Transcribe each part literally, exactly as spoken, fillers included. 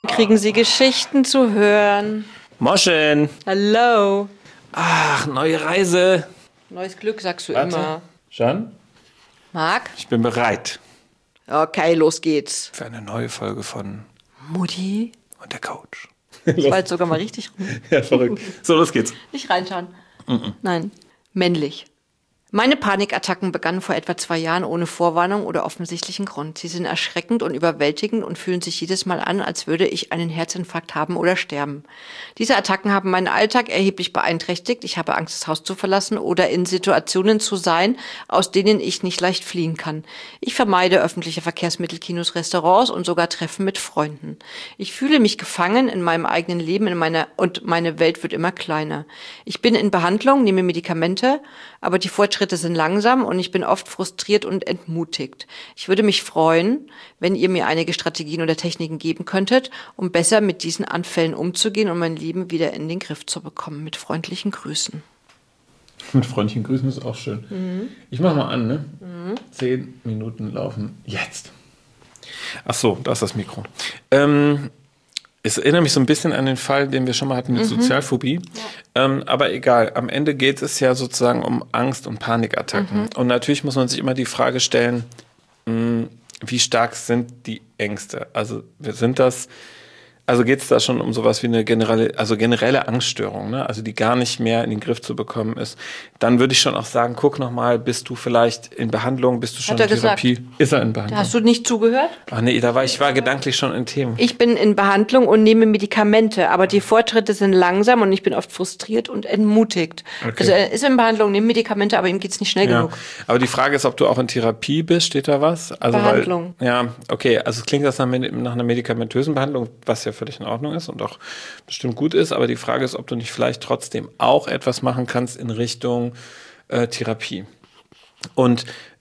Kriegen Sie Geschichten zu hören. Moschen! Hallo. Ach, neue Reise. Neues Glück, sagst du Warte. immer. Schon? Marc? Ich bin bereit Okay, los geht's. für eine neue Folge von Mutti? Und der Coach. Das war jetzt sogar mal richtig rum. Ja, verrückt. So, los geht's. Nicht reinschauen. Nein. Männlich. Meine Panikattacken begannen vor etwa zwei Jahren ohne Vorwarnung oder offensichtlichen Grund. Sie sind erschreckend und überwältigend und fühlen sich jedes Mal an, als würde ich einen Herzinfarkt haben oder sterben. Diese Attacken haben meinen Alltag erheblich beeinträchtigt. Ich habe Angst, das Haus zu verlassen oder in Situationen zu sein, aus denen ich nicht leicht fliehen kann. Ich vermeide öffentliche Verkehrsmittel, Kinos, Restaurants und sogar Treffen mit Freunden. Ich fühle mich gefangen in meinem eigenen Leben in meiner, und meine Welt wird immer kleiner. Ich bin in Behandlung, nehme Medikamente, aber die Fortschritte sind langsam und ich bin oft frustriert und entmutigt. Ich würde mich freuen, wenn ihr mir einige Strategien oder Techniken geben könntet, um besser mit diesen Anfällen umzugehen und mein Leben wieder in den Griff zu bekommen. Mit freundlichen Grüßen. Mit freundlichen Grüßen ist auch schön. Mhm. Ich mach mal an, ne? Mhm. Zehn Minuten laufen jetzt. Ach so, da ist das Mikro. Ähm... Es erinnert mich so ein bisschen an den Fall, den wir schon mal hatten mit mhm. Sozialphobie. Ja. Ähm, aber egal, am Ende geht es ja sozusagen um Angst- und Panikattacken. Mhm. Und natürlich muss man sich immer die Frage stellen, mh, wie stark sind die Ängste? Also sind das, also geht es da schon um sowas wie eine generelle, also generelle Angststörung, ne? Also die gar nicht mehr in den Griff zu bekommen ist. Dann würde ich schon auch sagen, guck nochmal, bist du vielleicht in Behandlung, bist du schon in Therapie? Gesagt. Ist er in Behandlung? Hast du nicht zugehört? Ach nee, da war ich war gedanklich schon in Themen. Ich bin in Behandlung und nehme Medikamente, aber die Fortschritte sind langsam und ich bin oft frustriert und entmutigt. Okay. Also er ist in Behandlung, nimmt Medikamente, aber ihm geht's nicht schnell ja. genug. Aber die Frage ist, ob du auch in Therapie bist, steht da was? Also Behandlung. Weil, ja, okay, also es klingt das nach, nach einer medikamentösen Behandlung, was ja völlig in Ordnung ist und auch bestimmt gut ist, aber die Frage ist, ob du nicht vielleicht trotzdem auch etwas machen kannst in Richtung äh, Therapie. Und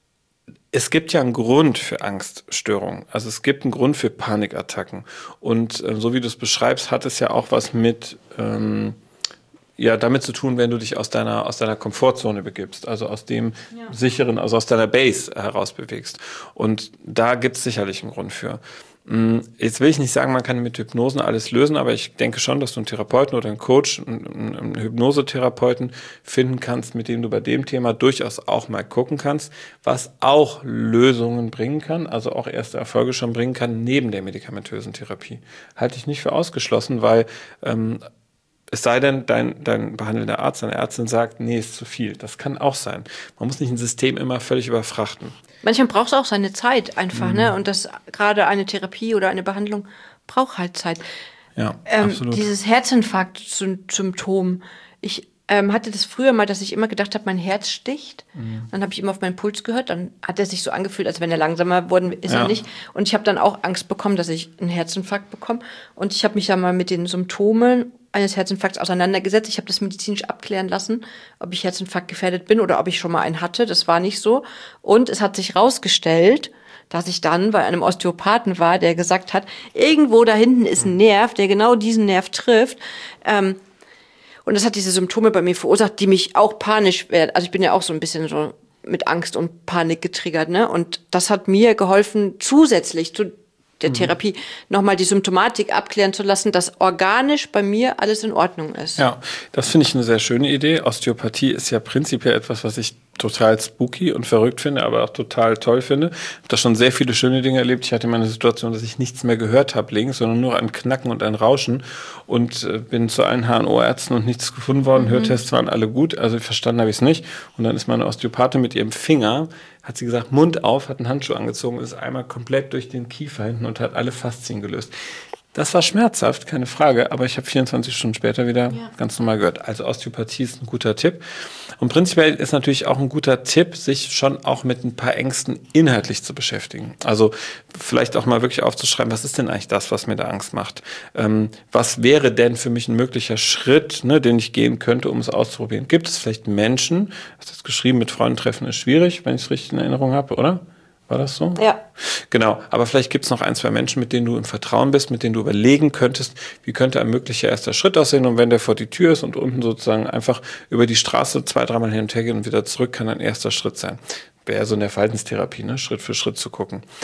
es gibt ja einen Grund für Angststörungen, also es gibt einen Grund für Panikattacken und äh, so wie du es beschreibst, hat es ja auch was mit ähm, ja, damit zu tun, wenn du dich aus deiner, aus deiner Komfortzone begibst, also aus dem ja. sicheren, also aus deiner Base heraus bewegst. Und da gibt es sicherlich einen Grund für. Jetzt will ich nicht sagen, man kann mit Hypnosen alles lösen, aber ich denke schon, dass du einen Therapeuten oder einen Coach, einen, einen Hypnosetherapeuten finden kannst, mit dem du bei dem Thema durchaus auch mal gucken kannst, was auch Lösungen bringen kann, also auch erste Erfolge schon bringen kann, neben der medikamentösen Therapie. Halte ich nicht für ausgeschlossen, weil ähm, es sei denn, dein, dein behandelnder Arzt, deine Ärztin sagt, nee, ist zu viel. Das kann auch sein. Man muss nicht ein System immer völlig überfrachten. Manchmal braucht es auch seine Zeit einfach, mhm. ne? Und das gerade eine Therapie oder eine Behandlung braucht halt Zeit. Ja, ähm, absolut. Dieses Herzinfarkt-Symptom. Ich ähm, hatte das früher mal, dass ich immer gedacht habe, mein Herz sticht. Mhm. Dann habe ich immer auf meinen Puls gehört. Dann hat er sich so angefühlt, als wenn er langsamer worden ist, ja. er nicht. Und ich habe dann auch Angst bekommen, dass ich einen Herzinfarkt bekomme. Und ich habe mich ja mal mit den Symptomen eines Herzinfarkts auseinandergesetzt. Ich habe das medizinisch abklären lassen, ob ich Herzinfarkt gefährdet bin oder ob ich schon mal einen hatte. Das war nicht so. Und es hat sich rausgestellt, dass ich dann bei einem Osteopathen war, der gesagt hat, irgendwo da hinten ist ein Nerv, der genau diesen Nerv trifft. Ähm, und das hat diese Symptome bei mir verursacht, die mich auch panisch werden. Also ich bin ja auch so ein bisschen so mit Angst und Panik getriggert, ne? Und das hat mir geholfen, zusätzlich zu der Therapie nochmal die Symptomatik abklären zu lassen, dass organisch bei mir alles in Ordnung ist. Ja, das finde ich eine sehr schöne Idee. Osteopathie ist ja prinzipiell etwas, was ich total spooky und verrückt finde, aber auch total toll finde. Ich habe da schon sehr viele schöne Dinge erlebt. Ich hatte immer eine Situation, dass ich nichts mehr gehört habe links, sondern nur ein Knacken und ein Rauschen und äh, bin zu allen H N O-Ärzten und nichts gefunden worden. Mhm. Hörtests waren alle gut, also verstanden habe ich es nicht. Und dann ist meine Osteopathin mit ihrem Finger, hat sie gesagt, Mund auf, hat einen Handschuh angezogen, ist einmal komplett durch den Kiefer hinten und hat alle Faszien gelöst. Das war schmerzhaft, keine Frage, aber ich habe vierundzwanzig Stunden später wieder ja. ganz normal gehört. Also Osteopathie ist ein guter Tipp. Und prinzipiell ist natürlich auch ein guter Tipp, sich schon auch mit ein paar Ängsten inhaltlich zu beschäftigen. Also vielleicht auch mal wirklich aufzuschreiben, was ist denn eigentlich das, was mir da Angst macht? Ähm, was wäre denn für mich ein möglicher Schritt, ne, den ich gehen könnte, um es auszuprobieren? Gibt es vielleicht Menschen, hast du das geschrieben, mit Freunden treffen ist schwierig, wenn ich es richtig in Erinnerung habe, oder? War das so? Ja. Genau, aber vielleicht gibt es noch ein, zwei Menschen, mit denen du im Vertrauen bist, mit denen du überlegen könntest, wie könnte ein möglicher erster Schritt aussehen, und wenn der vor die Tür ist und unten sozusagen einfach über die Straße zwei, dreimal hin und her geht und wieder zurück, kann ein erster Schritt sein. Wäre so in der Verhaltenstherapie, ne? Schritt für Schritt zu gucken.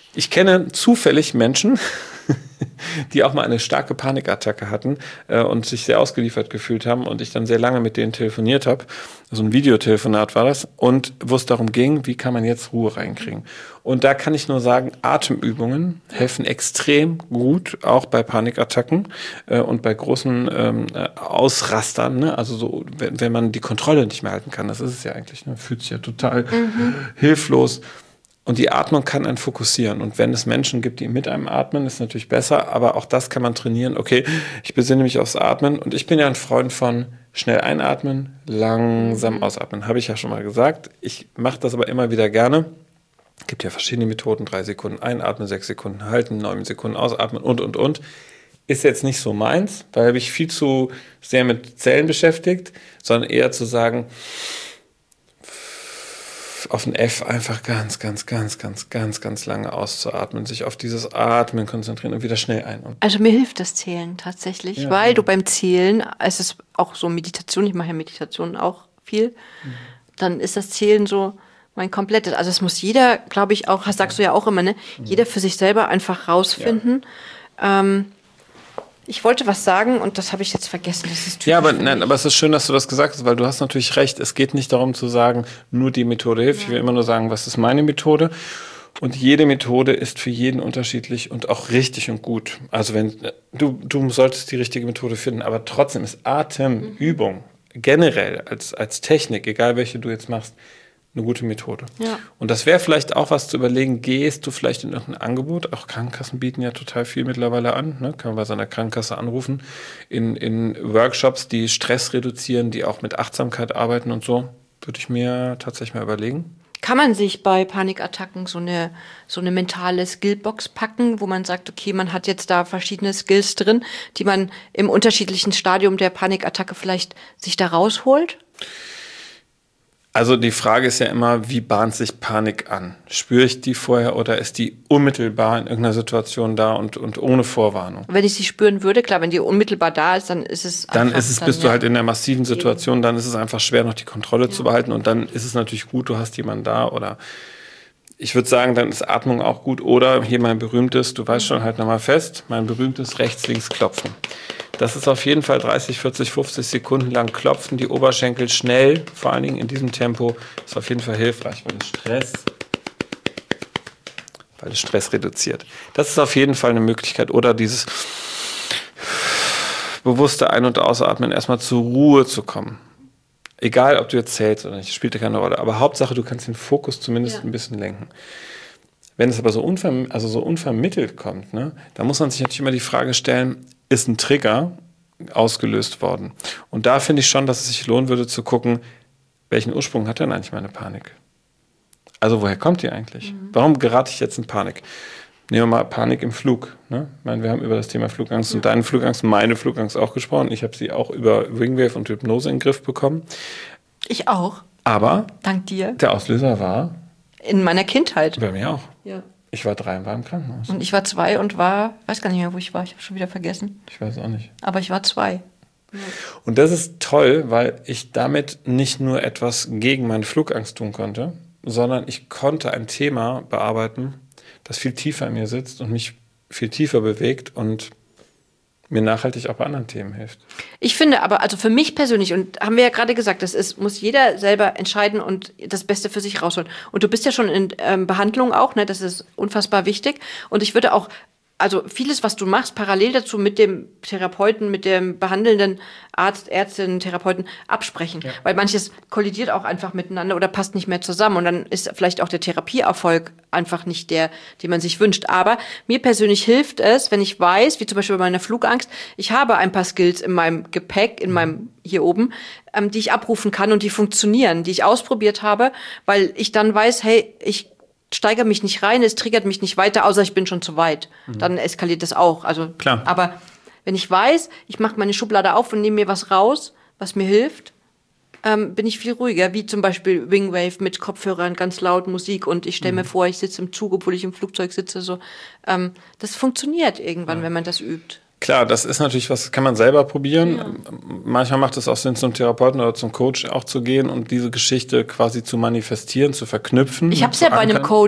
Ich kenne zufällig Menschen, die auch mal eine starke Panikattacke hatten äh, und sich sehr ausgeliefert gefühlt haben und ich dann sehr lange mit denen telefoniert habe. So ein Videotelefonat war das und wo es darum ging, wie kann man jetzt Ruhe reinkriegen. Und da kann ich nur sagen, Atemübungen helfen extrem gut, auch bei Panikattacken äh, und bei großen ähm, Ausrastern. Ne? Also so, wenn, wenn man die Kontrolle nicht mehr halten kann, das ist es ja eigentlich, ne? Fühlt sich ja total mhm. hilflos. Und die Atmung kann einen fokussieren. Und wenn es Menschen gibt, die mit einem atmen, ist natürlich besser. Aber auch das kann man trainieren. Okay, ich besinne mich aufs Atmen. Und ich bin ja ein Freund von schnell einatmen, langsam ausatmen. Habe ich ja schon mal gesagt. Ich mache das aber immer wieder gerne. Es gibt ja verschiedene Methoden. Drei Sekunden einatmen, sechs Sekunden halten, neun Sekunden ausatmen und, und, und. Ist jetzt nicht so meins, weil habe ich viel zu sehr mit Zellen beschäftigt, sondern eher zu sagen, auf ein F einfach ganz, ganz, ganz, ganz, ganz, ganz lange auszuatmen, sich auf dieses Atmen konzentrieren und wieder schnell ein. Also mir hilft das Zählen tatsächlich, ja, weil ja. du beim Zählen, es ist auch so Meditation, ich mache ja Meditation auch viel, mhm. dann ist das Zählen so mein komplettes, also es muss jeder, glaube ich auch, das sagst du ja auch immer, ne, mhm. jeder für sich selber einfach rausfinden. Ja. Ähm, Ich wollte was sagen und das habe ich jetzt vergessen. Das ist ja, aber, nein, aber es ist schön, dass du das gesagt hast, weil du hast natürlich recht. Es geht nicht darum zu sagen, nur die Methode hilft. Ja. Ich will immer nur sagen, was ist meine Methode? Und jede Methode ist für jeden unterschiedlich und auch richtig und gut. Also wenn du, du solltest die richtige Methode finden, aber trotzdem ist Atemübung mhm. generell als, als Technik, egal welche du jetzt machst, eine gute Methode. Ja. Und das wäre vielleicht auch was zu überlegen, gehst du vielleicht in irgendein Angebot, auch Krankenkassen bieten ja total viel mittlerweile an, ne? Kann man bei seiner Krankenkasse anrufen, in, in Workshops, die Stress reduzieren, die auch mit Achtsamkeit arbeiten und so, würde ich mir tatsächlich mal überlegen. Kann man sich bei Panikattacken so eine, so eine mentale Skillbox packen, wo man sagt, okay, man hat jetzt da verschiedene Skills drin, die man im unterschiedlichen Stadium der Panikattacke vielleicht sich da rausholt? Also die Frage ist ja immer, wie bahnt sich Panik an? Spüre ich die vorher oder ist die unmittelbar in irgendeiner Situation da und, und ohne Vorwarnung? Wenn ich sie spüren würde, klar, wenn die unmittelbar da ist, dann ist es Dann ist es, dann, bist ja. du halt in der massiven Situation, dann ist es einfach schwer, noch die Kontrolle ja. zu behalten und dann ist es natürlich gut, du hast jemanden da oder ich würde sagen, dann ist Atmung auch gut oder hier mein berühmtes, du weißt schon, halt nochmal fest, mein berühmtes rechts-links-Klopfen. Das ist auf jeden Fall dreißig, vierzig, fünfzig Sekunden lang klopfen, die Oberschenkel schnell, vor allen Dingen in diesem Tempo, ist auf jeden Fall hilfreich, weil es Stress, weil es Stress reduziert. Das ist auf jeden Fall eine Möglichkeit. Oder dieses bewusste Ein- und Ausatmen, erstmal zur Ruhe zu kommen. Egal, ob du jetzt zählst oder nicht, spielt ja keine Rolle. Aber Hauptsache, du kannst den Fokus zumindest ja. ein bisschen lenken. Wenn es aber so, unverm- also so unvermittelt kommt, ne, da muss man sich natürlich immer die Frage stellen, ist ein Trigger ausgelöst worden? Und da finde ich schon, dass es sich lohnen würde zu gucken, welchen Ursprung hat denn eigentlich meine Panik? Also woher kommt die eigentlich? Mhm. Warum gerate ich jetzt in Panik? Nehmen wir mal Panik im Flug. Ne? Ich meine, wir haben über das Thema Flugangst ja. und deine Flugangst, meine Flugangst auch gesprochen. Ich habe sie auch über Wingwave und Hypnose in den Griff bekommen. Ich auch. Aber dank dir. Der Auslöser war? In meiner Kindheit. Bei mir auch. Ja. Ich war drei und war im Krankenhaus. Und ich war zwei und war, weiß gar nicht mehr, wo ich war. Ich habe schon wieder vergessen. Ich weiß auch nicht. Aber ich war zwei. Ja. Und das ist toll, weil ich damit nicht nur etwas gegen meine Flugangst tun konnte, sondern ich konnte ein Thema bearbeiten, das viel tiefer in mir sitzt und mich viel tiefer bewegt und mir nachhaltig auch bei anderen Themen hilft. Ich finde aber, also für mich persönlich, und haben wir ja gerade gesagt, das ist, muss jeder selber entscheiden und das Beste für sich rausholen. Und du bist ja schon in ähm, Behandlung auch, ne? Das ist unfassbar wichtig. Und ich würde auch, also vieles, was du machst, parallel dazu mit dem Therapeuten, mit dem behandelnden Arzt, Ärztin, Therapeuten absprechen. Ja. Weil manches kollidiert auch einfach miteinander oder passt nicht mehr zusammen. Und dann ist vielleicht auch der Therapieerfolg einfach nicht der, den man sich wünscht. Aber mir persönlich hilft es, wenn ich weiß, wie zum Beispiel bei meiner Flugangst, ich habe ein paar Skills in meinem Gepäck, in meinem hier oben, ähm, die ich abrufen kann und die funktionieren, die ich ausprobiert habe, weil ich dann weiß, hey, ich steigere mich nicht rein, es triggert mich nicht weiter, außer ich bin schon zu weit. Mhm. Dann eskaliert das auch. Also, klar. Aber wenn ich weiß, ich mache meine Schublade auf und nehme mir was raus, was mir hilft, ähm, bin ich viel ruhiger. Wie zum Beispiel Wingwave mit Kopfhörern, ganz laut Musik und ich stelle mhm. mir vor, ich sitze im Zug, obwohl ich im Flugzeug sitze. So, ähm, das funktioniert irgendwann, ja. wenn man das übt. Klar, das ist natürlich was, kann man selber probieren. Ja. Manchmal macht es auch Sinn, zum Therapeuten oder zum Coach auch zu gehen und diese Geschichte quasi zu manifestieren, zu verknüpfen. Ich habe es ja bei einem Coach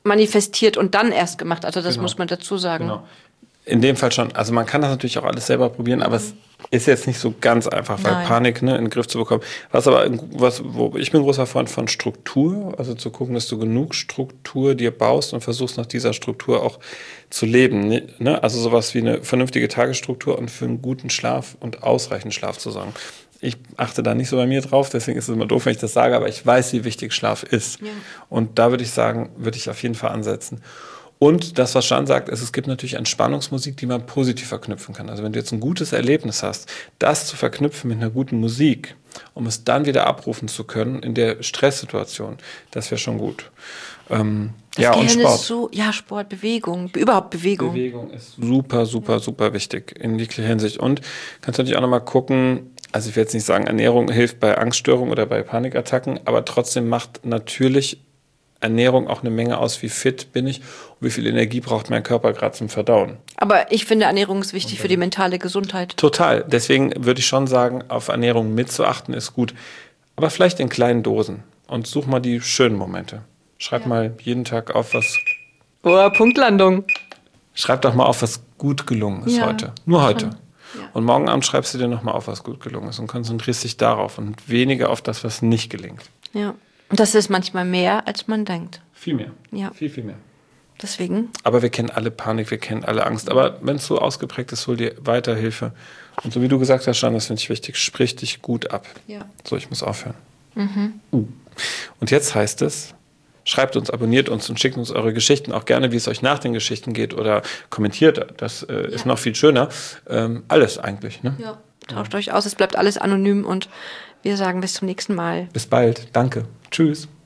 manifestiert und dann erst gemacht. Also das Genau. muss man dazu sagen. Genau. In dem Fall schon. Also man kann das natürlich auch alles selber probieren, aber es ist jetzt nicht so ganz einfach, weil Nein. Panik ne, in den Griff zu bekommen. Was aber, was, wo ich bin ein großer Freund von Struktur, also zu gucken, dass du genug Struktur dir baust und versuchst nach dieser Struktur auch zu leben. Ne? Also sowas wie eine vernünftige Tagesstruktur und für einen guten Schlaf und ausreichend Schlaf zu sorgen. Ich achte da nicht so bei mir drauf, deswegen ist es immer doof, wenn ich das sage, aber ich weiß, wie wichtig Schlaf ist. Ja. Und da würde ich sagen, würde ich auf jeden Fall ansetzen. Und das, was Jeanne sagt, ist, es gibt natürlich Entspannungsmusik, die man positiv verknüpfen kann. Also wenn du jetzt ein gutes Erlebnis hast, das zu verknüpfen mit einer guten Musik, um es dann wieder abrufen zu können in der Stresssituation, das wäre schon gut. Ähm, das ja, Gehirn und Sport. Ist so, ja, Sport, Bewegung, überhaupt Bewegung. Bewegung ist super, super, super wichtig in jeglicher Hinsicht. Und kannst natürlich auch nochmal gucken, also ich will jetzt nicht sagen, Ernährung hilft bei Angststörungen oder bei Panikattacken, aber trotzdem macht natürlich Ernährung auch eine Menge aus, wie fit bin ich und wie viel Energie braucht mein Körper gerade zum Verdauen. Aber ich finde, Ernährung ist wichtig für die mentale Gesundheit. Total. Deswegen würde ich schon sagen, auf Ernährung mitzuachten ist gut. Aber vielleicht in kleinen Dosen. Und such mal die schönen Momente. Schreib ja. mal jeden Tag auf, was... Oh, Punktlandung. Schreib doch mal auf, was gut gelungen ist ja, heute. Nur heute. Ja. Und morgen Abend schreibst du dir noch mal auf, was gut gelungen ist und konzentrierst dich darauf und weniger auf das, was nicht gelingt. Ja. Und das ist manchmal mehr, als man denkt. Viel mehr. Ja. Viel, viel mehr. Deswegen. Aber wir kennen alle Panik, wir kennen alle Angst. Aber wenn es so ausgeprägt ist, hol dir weiter Hilfe. Und so wie du gesagt hast, Jeanne, das finde ich wichtig, sprich dich gut ab. Ja. So, ich muss aufhören. Mhm. Uh. Und jetzt heißt es, schreibt uns, abonniert uns und schickt uns eure Geschichten, auch gerne, wie es euch nach den Geschichten geht oder kommentiert. Das äh, ja. ist noch viel schöner. Ähm, alles eigentlich. Ne? Ja, tauscht ja. euch aus, es bleibt alles anonym und wir sagen bis zum nächsten Mal. Bis bald, danke. Tschüss.